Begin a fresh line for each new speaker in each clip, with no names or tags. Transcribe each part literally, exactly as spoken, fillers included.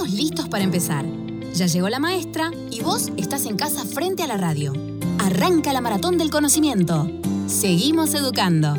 estamos listos para empezar. Ya llegó la maestra y vos estás en casa frente a la radio. Arranca la maratón del conocimiento. Seguimos educando.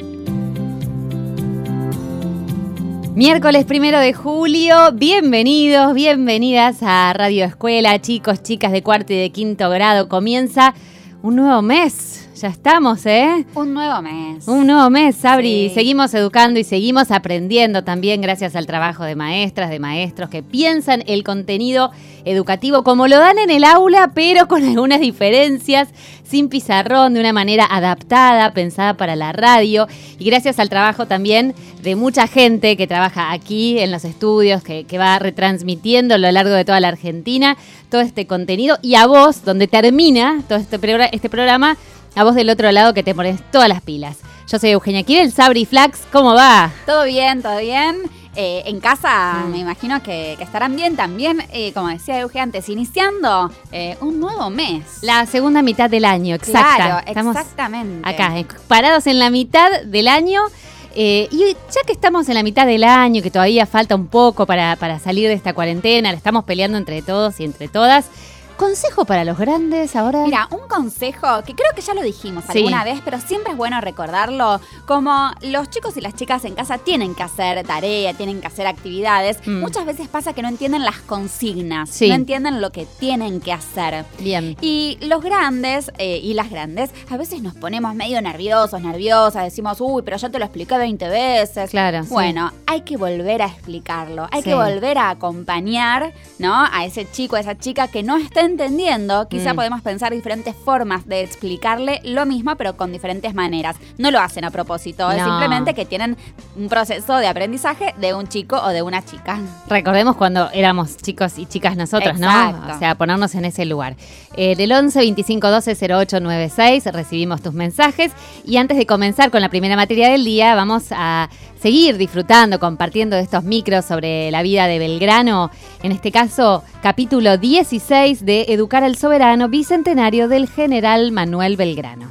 Miércoles primero de julio, bienvenidos, bienvenidas a Radio Escuela, chicos, chicas de cuarto y de quinto grado. Comienza un nuevo mes. Ya estamos, ¿eh?
Un nuevo mes.
Un nuevo mes, Sabri.
Sí.
Seguimos educando y seguimos aprendiendo también gracias al trabajo de maestras, de maestros que piensan el contenido educativo como lo dan en el aula, pero con algunas diferencias, sin pizarrón, de una manera adaptada, pensada para la radio. Y gracias al trabajo también de mucha gente que trabaja aquí en los estudios, que, que va retransmitiendo a lo largo de toda la Argentina todo este contenido. Y a vos, donde termina todo este, progr- este programa, a vos del otro lado que te pones todas las pilas. Yo soy Eugenia Kirel, Sabri Flax, ¿cómo va?
Todo bien, todo bien. Eh, en casa
Mm.
me imagino que, que estarán bien también, eh, como decía Eugenia antes, iniciando eh, un nuevo mes.
La segunda mitad del año, exacta.
Claro,
Estamos
exactamente.
acá, eh, parados en la mitad del año. Eh, y ya que estamos en la mitad del año, que todavía falta un poco para, para salir de esta cuarentena, la estamos peleando entre todos y entre todas. ¿Consejo para los grandes ahora?
Mira, un consejo que creo que ya lo dijimos
Sí.
alguna vez, pero siempre es bueno recordarlo, como los chicos y las chicas en casa tienen que hacer tarea, tienen que hacer actividades,
Mm.
muchas veces pasa que no entienden las consignas,
Sí.
no entienden lo que tienen que hacer.
Bien.
Y los grandes eh, y las grandes a veces nos ponemos medio nerviosos, nerviosas, decimos, uy, pero ya te lo expliqué veinte veces.
Claro, sí.
Bueno, hay que volver a explicarlo, hay
Sí.
que volver a acompañar, ¿no? A ese chico, a esa chica que no está entendiendo. Quizá
Mm.
podemos pensar diferentes formas de explicarle lo mismo, pero con diferentes maneras. No lo hacen a propósito, es
No.
simplemente que tienen un proceso de aprendizaje de un chico o de una chica.
Recordemos cuando éramos chicos y chicas nosotros,
Exacto.
¿no? O sea, ponernos en ese lugar. Eh, del once veinticinco doce cero ocho noventa y seis recibimos tus mensajes. Y antes de comenzar con la primera materia del día, vamos a seguir disfrutando, compartiendo de estos micros sobre la vida de Belgrano. En este caso, capítulo dieciséis de Educar al Soberano, bicentenario del general Manuel Belgrano.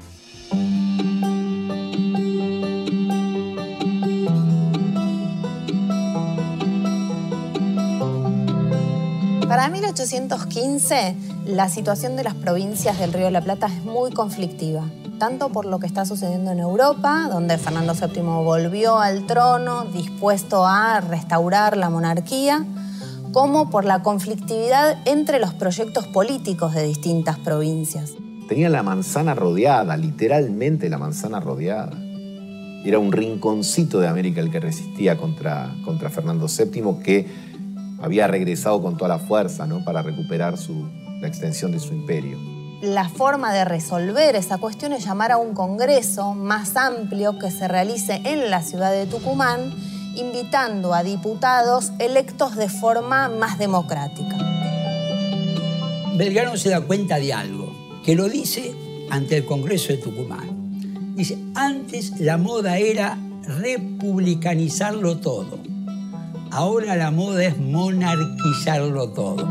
Para mil ochocientos quince, la situación de las provincias del Río de la Plata es muy conflictiva, tanto por lo que está sucediendo en Europa, donde Fernando séptimo volvió al trono dispuesto a restaurar la monarquía, como por la conflictividad entre los proyectos políticos de distintas provincias.
Tenía la manzana rodeada, literalmente la manzana rodeada. Era un rinconcito de América el que resistía contra, contra Fernando séptimo, que había regresado con toda la fuerza, ¿no?, para recuperar su, la extensión de su imperio.
La forma de resolver esa cuestión es llamar a un congreso más amplio que se realice en la ciudad de Tucumán, invitando a diputados electos de forma más democrática.
Belgrano se da cuenta de algo, que lo dice ante el Congreso de Tucumán. Dice, antes la moda era republicanizarlo todo. Ahora la moda es monarquizarlo todo.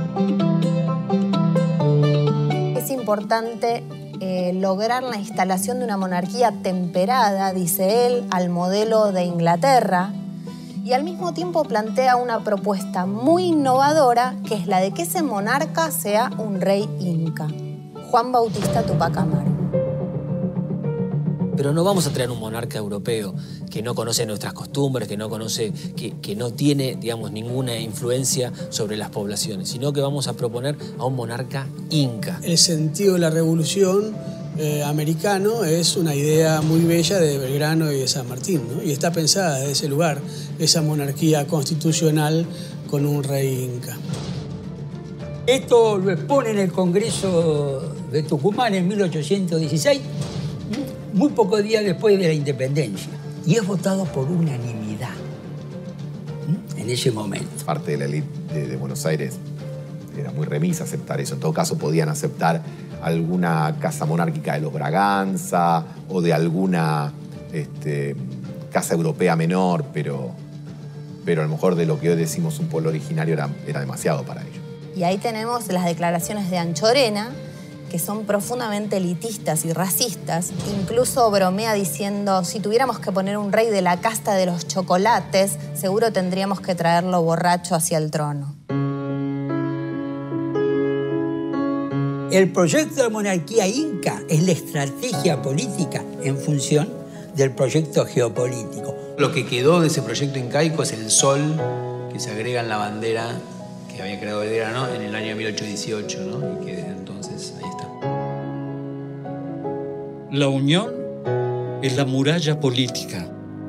Es importante eh, lograr la instalación de una monarquía temperada, dice él, al modelo de Inglaterra, y al mismo tiempo plantea una propuesta muy innovadora, que es la de que ese monarca sea un rey inca, Juan Bautista Tupac Amaru.
Pero no vamos a traer un monarca europeo que no conoce nuestras costumbres, que no conoce, que, que no tiene, digamos, ninguna influencia sobre las poblaciones, sino que vamos a proponer a un monarca inca.
El sentido de la revolución eh, americano es una idea muy bella de Belgrano y de San Martín, ¿no? Y está pensada desde ese lugar, esa monarquía constitucional con un rey inca.
Esto lo expone en el Congreso de Tucumán en mil ochocientos dieciséis, muy pocos días después de la independencia, y es votado por unanimidad en ese momento.
Parte de la élite de, de Buenos Aires era muy remisa a aceptar eso. En todo caso, podían aceptar alguna casa monárquica de los Braganza o de alguna este, casa europea menor, pero, pero a lo mejor de lo que hoy decimos un pueblo originario era, era demasiado para ellos.
Y ahí tenemos las declaraciones de Anchorena, que son profundamente elitistas y racistas. Incluso bromea diciendo, si tuviéramos que poner un rey de la casta de los chocolates, seguro tendríamos que traerlo borracho hacia el trono.
El proyecto de la monarquía inca es la estrategia política en función del proyecto geopolítico.
Lo que quedó de ese proyecto incaico es el sol que se agrega en la bandera que había creado Belgrano en el año mil ochocientos dieciocho, ¿no? Y que desde entonces ahí está.
La unión es la muralla política.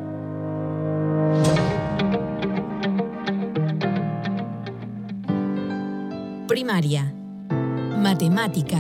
Primaria. Matemática.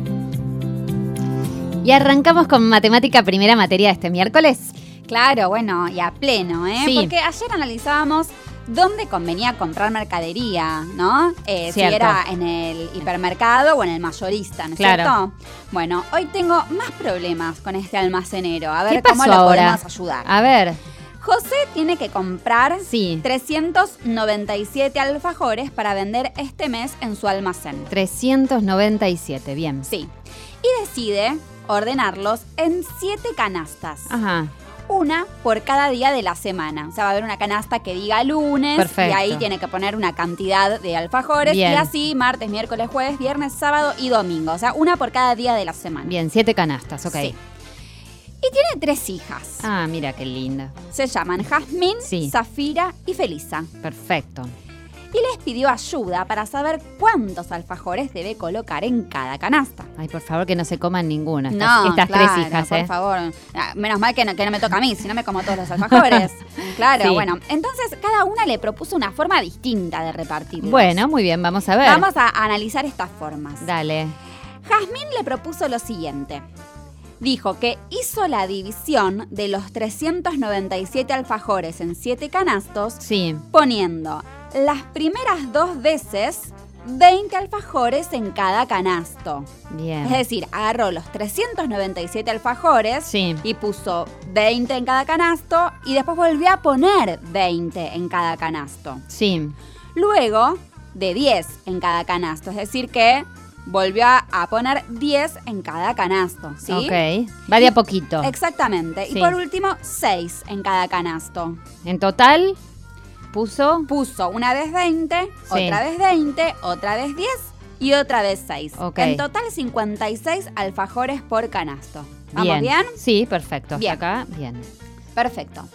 Y arrancamos con matemática, primera materia de este miércoles.
Claro, bueno, y a pleno, ¿eh?
Sí.
Porque ayer analizábamos dónde convenía comprar mercadería, ¿no? Eh, si
Cierto.
era en el hipermercado o en el mayorista, ¿no es
Claro.
cierto? Bueno, hoy tengo más problemas con este almacenero. A ver
¿Qué pasó
cómo lo
ahora?
podemos ayudar.
A ver,
José tiene que comprar
sí,
trescientos noventa y siete alfajores para vender este mes en su almacén.
trescientos noventa y siete, bien.
Sí. Y decide ordenarlos en siete canastas.
Ajá,
Una por cada día de la semana. O sea, va a haber una canasta que diga lunes.
Perfecto.
Y ahí tiene que poner una cantidad de alfajores.
Bien.
Y así martes, miércoles, jueves, viernes, sábado y domingo. O sea, una por cada día de la semana.
bien, siete canastas, ok.
Sí. Y tiene tres hijas.
Ah, mira qué linda.
Se llaman Jazmín,
Sí.
Zafira y Felisa.
Perfecto.
Y les pidió ayuda para saber cuántos alfajores debe colocar en cada canasta.
Ay, por favor, que no se coman ninguna. Estas,
No,
estas
claro,
tres hijas,
por
¿eh?
favor. Ah, menos mal que no, que no me toca a mí, si no me como todos los alfajores. Claro,
Sí.
bueno. Entonces, cada una le propuso una forma distinta de repartirlos.
Bueno, muy bien, vamos a ver.
Vamos a analizar estas formas.
Dale.
Jazmín le propuso lo siguiente. Dijo que hizo la división de los trescientos noventa y siete alfajores en siete canastos,
Sí,
poniendo las primeras dos veces veinte alfajores en cada canasto.
bien.
Es decir, agarró los trescientos noventa y siete alfajores
Sí.
y puso veinte en cada canasto y después volvió a poner veinte en cada canasto.
Sí,
Luego, de diez en cada canasto, es decir que volvió a, a poner diez en cada canasto, ¿sí?
ok. Va de a poquito.
Exactamente.
Sí.
Y por último, seis en cada canasto.
En total, puso...
Puso una vez veinte,
Sí.
otra vez veinte, otra vez diez y otra vez seis.
Ok.
En total cincuenta y seis alfajores por canasto. ¿Vamos bien?
Sí, perfecto. Hasta
Bien.
acá, bien.
Perfecto.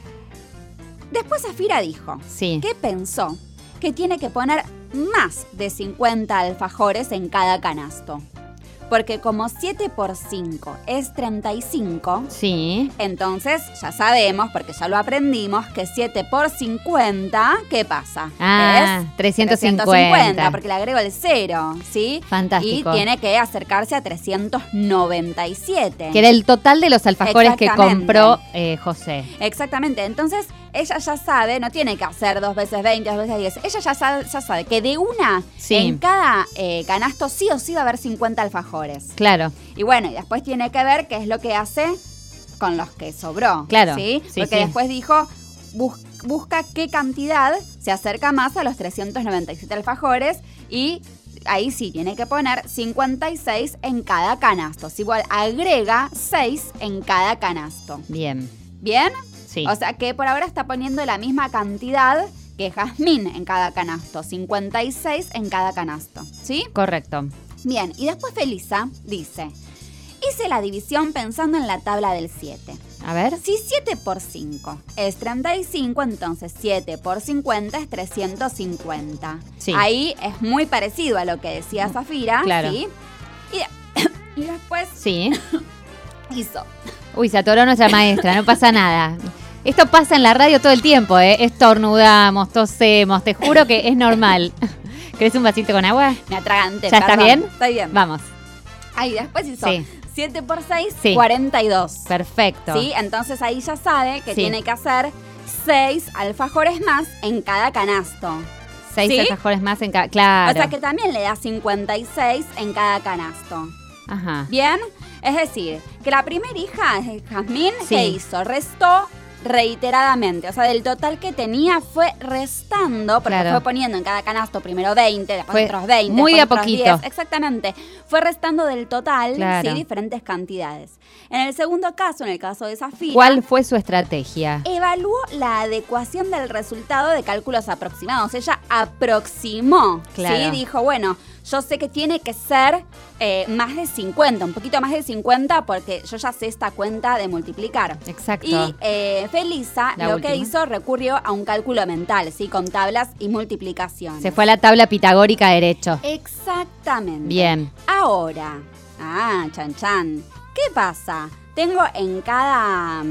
Después Zafira dijo
Sí.
que pensó que tiene que poner más de cincuenta alfajores en cada canasto. Porque como siete por cinco es treinta y cinco,
Sí.
entonces ya sabemos, porque ya lo aprendimos, que siete por cincuenta, ¿qué pasa?
Ah,
es
trescientos cincuenta.
porque le agrego el cero, ¿sí?
Fantástico.
Y tiene que acercarse a trescientos noventa y siete.
Que era el total de los alfajores que
Exactamente.
compró eh, José.
Exactamente, entonces ella ya sabe, no tiene que hacer dos veces veinte, dos veces diez. Ella ya sabe, ya sabe que de una,
Sí.
en cada eh, canasto sí o sí va a haber cincuenta alfajores.
Claro.
Y bueno, y después tiene que ver qué es lo que hace con los que sobró.
Claro,
¿sí?
sí,
Porque
sí.
después dijo, bus- busca qué cantidad se acerca más a los trescientos noventa y siete alfajores y ahí sí tiene que poner cincuenta y seis en cada canasto. Si igual agrega seis en cada canasto.
Bien.
¿Bien?
Sí.
O sea que por ahora está poniendo la misma cantidad que Jazmín en cada canasto, cincuenta y seis en cada canasto, ¿sí?
Correcto.
Bien, y después Felisa dice, hice la división pensando en la tabla del siete.
A ver.
Si siete por cinco es treinta y cinco, entonces siete por cincuenta es trescientos cincuenta.
Sí.
Ahí es muy parecido a lo que decía Zafira,
Claro.
¿sí? Y, y después
Sí.
hizo...
Uy, se atoró nuestra maestra, no pasa nada. Esto pasa en la radio todo el tiempo, ¿eh? Estornudamos, tosemos, te juro que es normal. ¿Querés un vasito con agua?
Me atraganté,
¿Ya estás
perdón.
bien?
Estoy bien.
Vamos.
Ahí después hizo
Sí.
siete por seis,
Sí.
cuarenta y dos.
Perfecto.
¿Sí? Entonces ahí ya sabe que
Sí.
tiene que hacer seis alfajores más en cada canasto.
Seis
¿Sí?
alfajores más en cada... Claro.
O sea que también le da cincuenta y seis en cada canasto.
Ajá.
¿Bien? Es decir, que la primera hija, Jazmín,
Sí.
¿qué hizo? Restó reiteradamente. O sea, del total que tenía fue restando, porque
Claro.
fue poniendo en cada canasto primero veinte, después
Fue
otros veinte,
muy
después
de a
otros
poquito.
diez. Exactamente. Fue restando del total,
Claro.
sí, diferentes cantidades. En el segundo caso, en el caso de Zafira,
¿Cuál fue su estrategia?
evaluó la adecuación del resultado de cálculos aproximados. Ella aproximó,
Claro.
¿sí? Dijo, bueno, yo sé que tiene que ser eh, más de cincuenta, un poquito más de cincuenta, porque yo ya sé esta cuenta de multiplicar.
Exacto.
Y eh, Felisa
La
lo
última.
que hizo recurrió a un cálculo mental, ¿sí? Con tablas y multiplicaciones.
Se fue a la tabla pitagórica derecho.
Exactamente.
Bien.
Ahora, ah, chan chan. ¿Qué pasa? Tengo en cada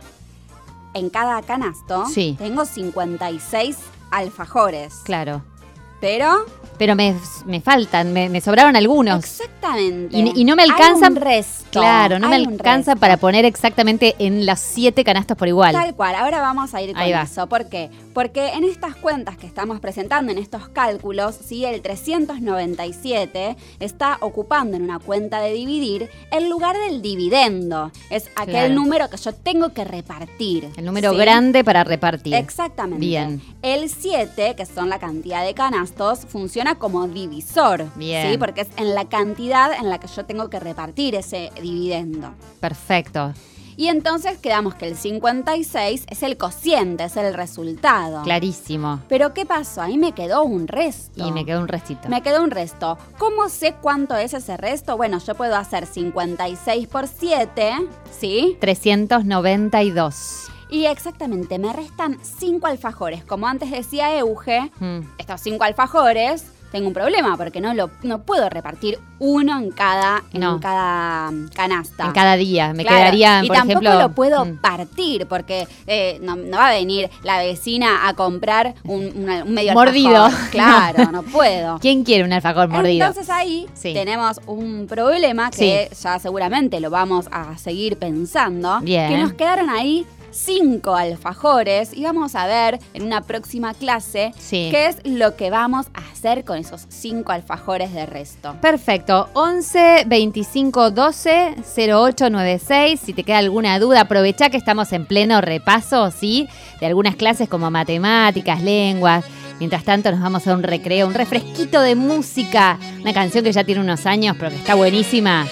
en cada canasto,
Sí.
tengo cincuenta y seis alfajores.
Claro.
Pero
Pero me, me faltan, me, me sobraron algunos.
exactamente.
Y, y no me alcanzan.
Hay un resto.
Claro, no me
hay un
alcanza
resto.
para poner exactamente en los siete canastos por igual.
Tal cual, ahora vamos a ir con
Ahí va.
eso. ¿Por qué? Porque en estas cuentas que estamos presentando, en estos cálculos, ¿sí? El trescientos noventa y siete está ocupando en una cuenta de dividir el lugar del dividendo. Es aquel
Claro.
número que yo tengo que repartir.
El número
¿sí?
grande para repartir.
Exactamente.
Bien.
El siete, que son la cantidad de canastos, funciona como divisor.
Bien.
¿sí? Porque es en la cantidad en la que yo tengo que repartir ese dividendo.
Perfecto.
Y entonces quedamos que el cincuenta y seis es el cociente, es el resultado.
Clarísimo.
Pero ¿qué pasó? Ahí me quedó un resto.
Y me quedó un restito.
Me quedó un resto. ¿Cómo sé cuánto es ese resto? Bueno, yo puedo hacer cincuenta y seis por siete, ¿sí?
trescientos noventa y dos.
Y exactamente, me restan cinco alfajores. Como antes decía Euge,
Mm.
estos cinco alfajores, tengo un problema porque no lo no puedo repartir uno en cada, en
No.
cada mm, canasta.
En cada día. Me
Claro,
quedarían,
y
por
tampoco
ejemplo.
lo puedo
mm,
partir porque eh, no, no va a venir la vecina a comprar un, una- un medio
Mordido.
alfajor. Claro, no puedo.
¿Quién quiere un alfajor mordido?
Entonces ahí
Sí.
tenemos un problema que ya seguramente lo vamos a seguir pensando.
Bien.
Que nos quedaron ahí cinco alfajores y vamos a ver en una próxima clase
Sí.
qué es lo que vamos a hacer con esos cinco alfajores de resto.
Perfecto. once veinticinco doce cero ocho nueve seis. Si te queda alguna duda, aprovecha que estamos en pleno repaso, ¿sí? De algunas clases como matemáticas, lenguas. Mientras tanto nos vamos a un recreo, un refresquito de música. Una canción que ya tiene unos años, pero que está buenísima.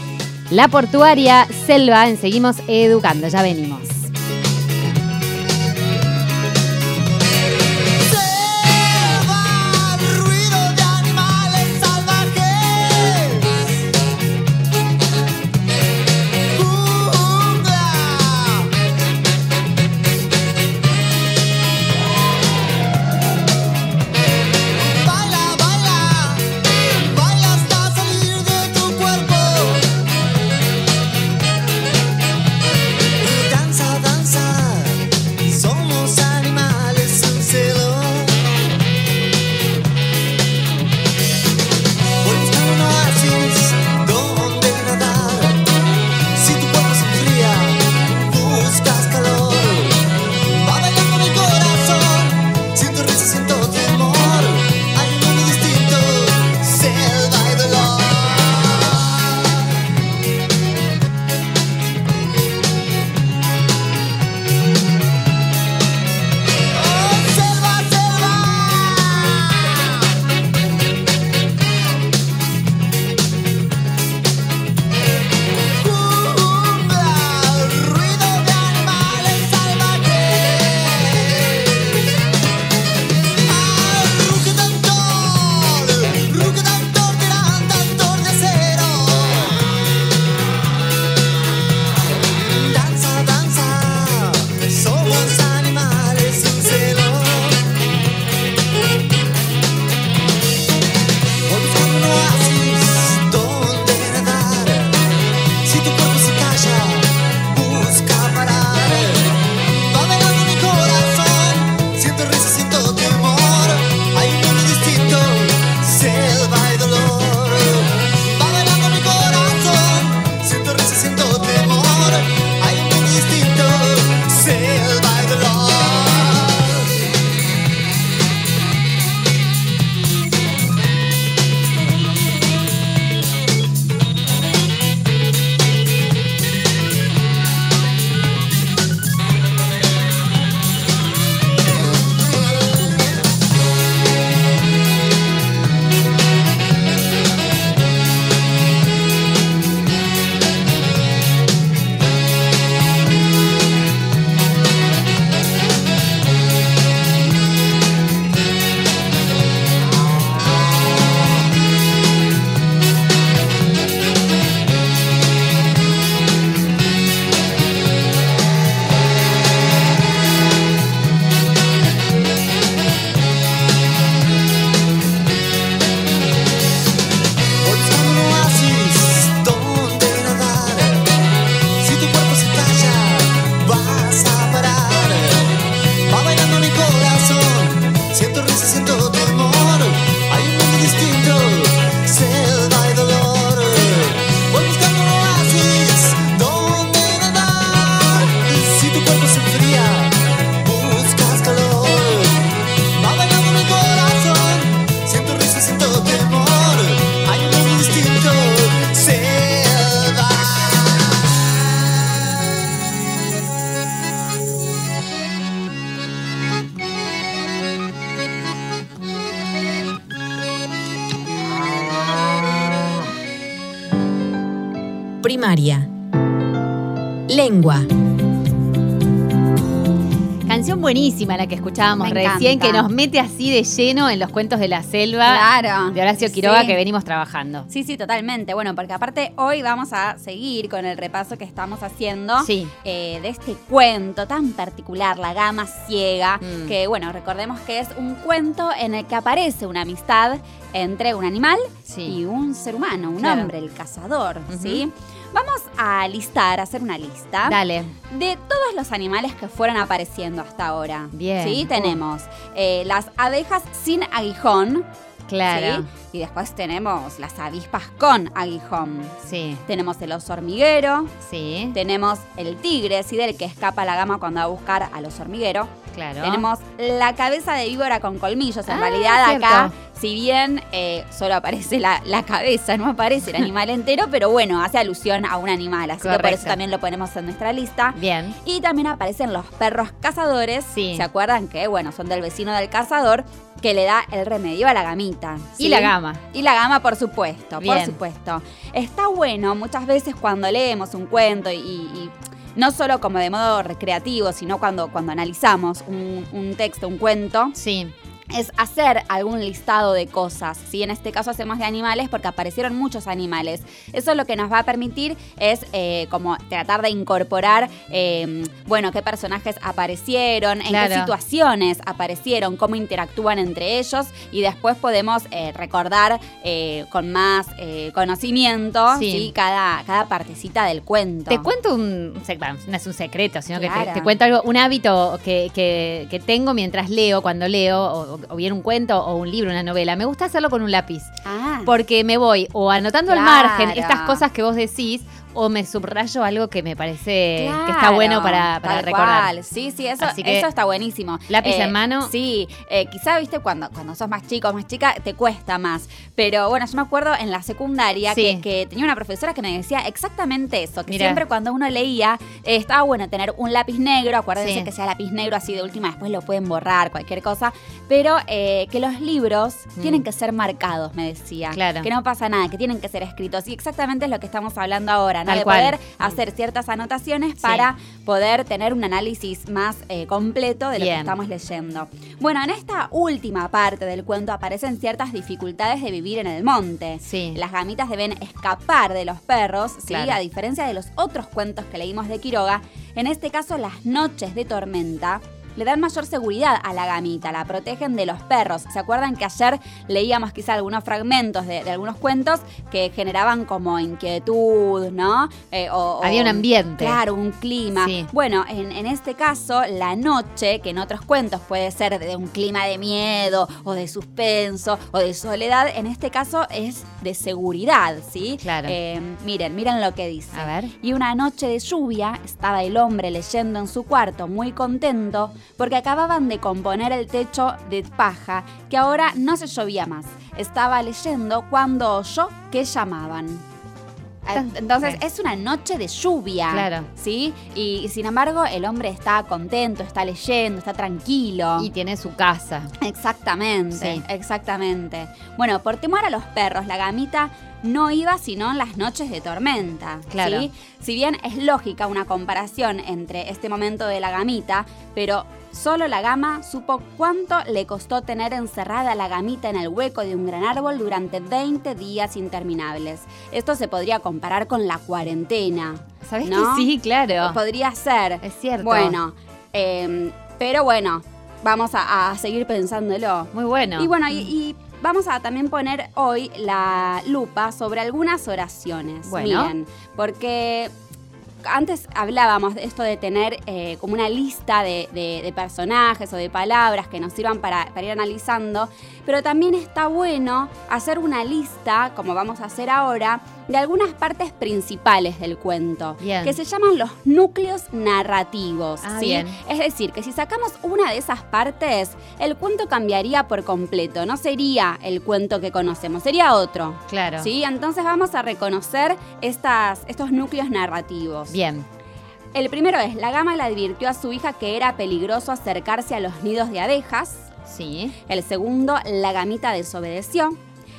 La Portuaria, Selva, en Seguimos Educando. Ya venimos.
Ruido de animales salvajes, jungla. Baila, baila, baila hasta salir de tu cuerpo. Danza,
Primaria. Lengua.
Canción buenísima la que escuchábamos
Me
recién,
encanta.
que nos mete así de lleno en los cuentos de la selva
Claro.
de Horacio Quiroga
Sí.
que venimos trabajando.
Sí, sí, totalmente. Bueno, porque aparte hoy vamos a seguir con el repaso que estamos haciendo
Sí.
eh, de este cuento tan particular, La Gama Ciega,
Mm.
que bueno, recordemos que es un cuento en el que aparece una amistad entre un animal
Sí.
y un ser humano, un
Claro.
hombre, el cazador,
Ujú.
¿sí? Vamos a listar, a hacer una lista
Dale.
de todos los animales que fueron apareciendo hasta ahora.
Bien.
Sí, tenemos eh, las abejas sin aguijón.
Claro.
¿sí? Y después tenemos las avispas con aguijón.
Sí.
Tenemos el oso hormiguero.
Sí.
Tenemos el tigre, ¿sí? Del que escapa la gama cuando va a buscar al oso hormiguero.
Claro.
Tenemos la cabeza de víbora con colmillos. En
Ah,
realidad
cierto.
acá, si bien eh, solo aparece la, la cabeza, no aparece el animal entero, pero bueno, hace alusión a un animal. Así que por
Correcto.
eso también lo ponemos en nuestra lista.
Bien.
Y también aparecen los perros cazadores.
Sí.
¿Se acuerdan que, bueno, son del vecino del cazador que le da el remedio a la gamita?
Y
¿sí?
la gama.
Y la gama, por supuesto, por
Bien.
supuesto. Está bueno muchas veces cuando leemos un cuento y, y no solo como de modo recreativo, sino cuando, cuando analizamos un, un texto, un cuento,
Sí.
es hacer algún listado de cosas. ¿Sí? En este caso hacemos de animales porque aparecieron muchos animales. Eso lo que nos va a permitir es eh, como tratar de incorporar, eh, bueno, qué personajes aparecieron, en
Claro.
qué situaciones aparecieron, cómo interactúan entre ellos y después podemos eh, recordar eh, con más eh, conocimiento
Sí.
¿sí? cada, cada partecita del cuento.
Te cuento un, un sec- bueno, no es un secreto, sino que
Claro.
te, te cuento algo, un hábito que, que- que tengo mientras leo, cuando leo, o, o bien un cuento o un libro, una novela. Me gusta hacerlo con un lápiz.
Ah,
Porque me voy o anotando al
Claro.
margen estas cosas que vos decís, o me subrayo algo que me parece que está
claro,
bueno para, para
tal
recordar.
cual. Sí, sí, eso,
Así que,
eso está buenísimo.
lápiz en mano.
Sí, eh, quizá, viste, cuando, cuando sos más chico o más chica, te cuesta más. Pero bueno, yo me acuerdo en la secundaria
Sí.
que, que tenía una profesora que me decía exactamente eso, que
Mirá.
siempre cuando uno leía, eh, estaba bueno tener un lápiz negro, acuérdense
Sí.
que sea lápiz negro así de última, después lo pueden borrar, cualquier cosa, pero eh, que los libros
Mm.
tienen que ser marcados, me decía.
Claro.
Que no pasa nada, que tienen que ser escritos. Y exactamente es lo que estamos hablando ahora, ¿no?
Tal
De
cual.
poder hacer ciertas anotaciones
Sí.
para poder tener un análisis más eh, completo de lo
Bien.
que estamos leyendo. Bueno, en esta última parte del cuento aparecen ciertas dificultades de vivir en el monte.
Sí.
Las gamitas deben escapar de los perros, ¿sí?
Claro.
A diferencia de los otros cuentos que leímos de Quiroga, en este caso las noches de tormenta le dan mayor seguridad a la gamita, la protegen de los perros. ¿Se acuerdan que ayer leíamos quizá algunos fragmentos de, de algunos cuentos que generaban como inquietud, ¿no? Eh, o-
Había
o-
un ambiente.
Claro, un clima.
Sí.
Bueno, en, en este caso, la noche, que en otros cuentos puede ser de un clima de miedo o de suspenso o de soledad, en este caso es de seguridad, ¿sí?
Claro.
Eh, miren, miren lo que dice.
A ver.
Y una noche de lluvia estaba el hombre leyendo en su cuarto muy contento porque acababan de componer el techo de paja que ahora no se llovía más. Estaba leyendo cuando oyó que llamaban. Entonces
Sí.
es una noche de lluvia,
Claro.
¿sí? Y, y sin embargo el hombre está contento, está leyendo, está tranquilo.
Y tiene su casa.
Exactamente,
Sí.
exactamente. Bueno, por temor a los perros, la gamita no iba sino en las noches de tormenta.
Claro.
¿sí? Si bien es lógica una comparación entre este momento de la gamita, pero solo la gama supo cuánto le costó tener encerrada a la gamita en el hueco de un gran árbol durante veinte días interminables. Esto se podría comparar con la cuarentena.
¿Sabés
¿no?
que sí? Claro.
Podría ser.
Es cierto.
Bueno, eh, pero bueno, vamos a, a seguir pensándolo.
Muy bueno.
Y bueno, y, y vamos a también poner hoy la lupa sobre algunas oraciones.
Bueno.
Miren, porque antes hablábamos de esto de tener eh, como una lista de, de- de personajes o de palabras que nos sirvan para, para ir analizando, pero también está bueno hacer una lista, como vamos a hacer ahora, de algunas partes principales del cuento,
Bien.
que se llaman los núcleos narrativos.
Ah,
¿sí?
bien.
Es decir, que si sacamos una de esas partes, el cuento cambiaría por completo, no sería el cuento que conocemos, sería otro.
Claro.
¿Sí? Entonces vamos a reconocer estas, estos núcleos narrativos.
Bien.
El primero es, la gama le advirtió a su hija que era peligroso acercarse a los nidos de abejas.
Sí.
El segundo, la gamita desobedeció.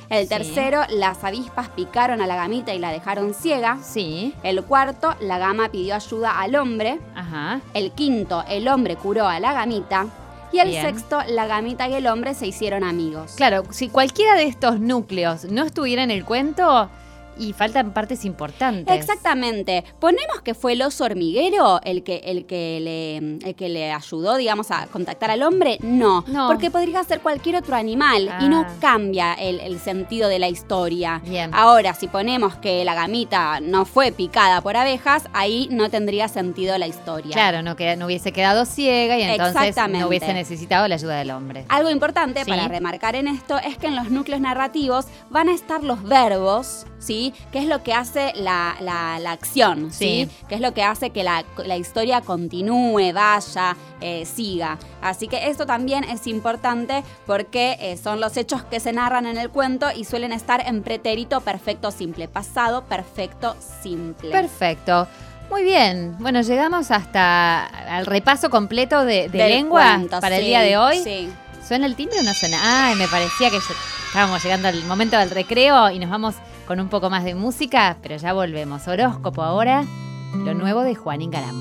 El
Sí.
tercero, las avispas picaron a la gamita y la dejaron ciega.
Sí.
El cuarto, la gama pidió ayuda al hombre.
Ajá.
El quinto, el hombre curó a la gamita. Y el
Bien.
sexto, la gamita y el hombre se hicieron amigos.
Claro, si cualquiera de estos núcleos no estuviera en el cuento, y faltan partes importantes.
Exactamente. Ponemos que fue el oso hormiguero el que, el que, le, el que le ayudó, digamos, a contactar al hombre. No,
No.
porque podría ser cualquier otro animal
Ah.
y no cambia el, el sentido de la historia.
Bien.
Ahora, si ponemos que la gamita no fue picada por abejas, ahí no tendría sentido la historia.
Claro, no, queda- no hubiese quedado ciega y entonces
Exactamente.
no hubiese necesitado la ayuda del hombre.
Algo importante
Sí.
para remarcar en esto es que en los núcleos narrativos van a estar los verbos, ¿sí? Que es lo que hace la, la- la acción, ¿sí?
Sí.
Que es lo que hace que la, la historia continúe, vaya, eh, siga. Así que esto también es importante porque eh, son los hechos que se narran en el cuento y suelen estar en pretérito perfecto simple, pasado perfecto simple.
Perfecto. Muy bien. Bueno, llegamos hasta al repaso completo de, de
Del
lengua
cuento,
para el
sí,
día de hoy.
Sí.
¿Suena el timbre o no suena? Ay, me parecía que ya estábamos llegando al momento del recreo y nos vamos con un poco más de música, pero ya volvemos. Horóscopo ahora, lo nuevo de Juan Ingaramo.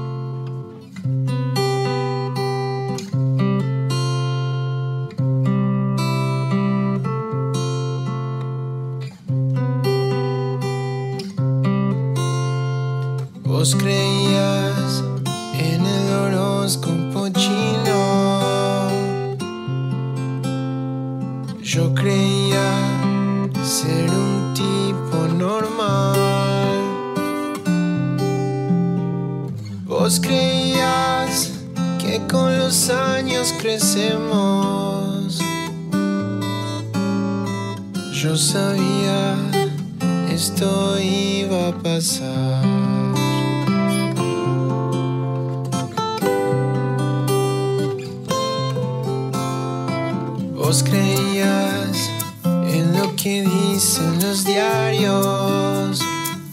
Vos creías en el horóscopo chino. Yo creía ser un tipo normal. Vos creías que con los años crecemos. Yo sabía esto iba a pasar. Vos creías en lo que dicen los diarios.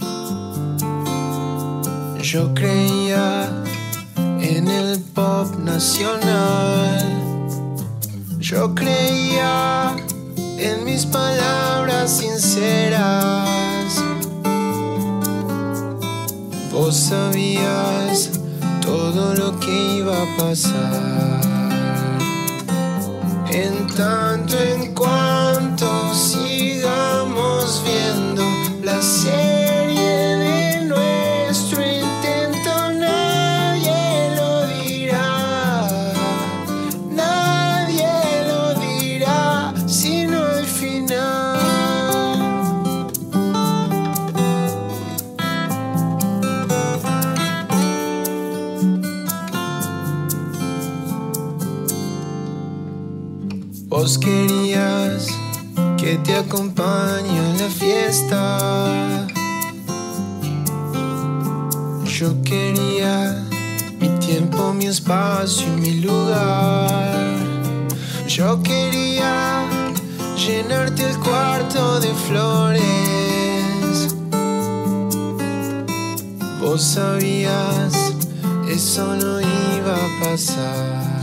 Yo creía en el pop nacional. Yo creía en mis palabras sinceras. Vos sabías todo lo que iba a pasar. En tanto en cuanto sigamos viendo la serie de nuestro intento, nadie lo dirá, nadie lo dirá, sino al final. Vos querías que te acompañe a la fiesta. Yo quería mi tiempo, mi espacio y mi lugar. Yo quería llenarte el cuarto de flores. Vos sabías, eso no iba a pasar.